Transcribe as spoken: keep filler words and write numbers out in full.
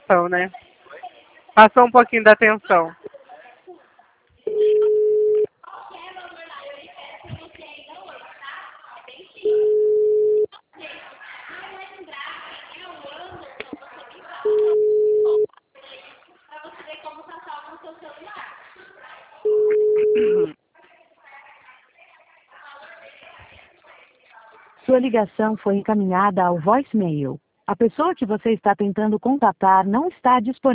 Então, né? Passou um pouquinho da atenção. Sua ligação foi encaminhada ao voicemail. A pessoa que você está tentando contatar não está disponível.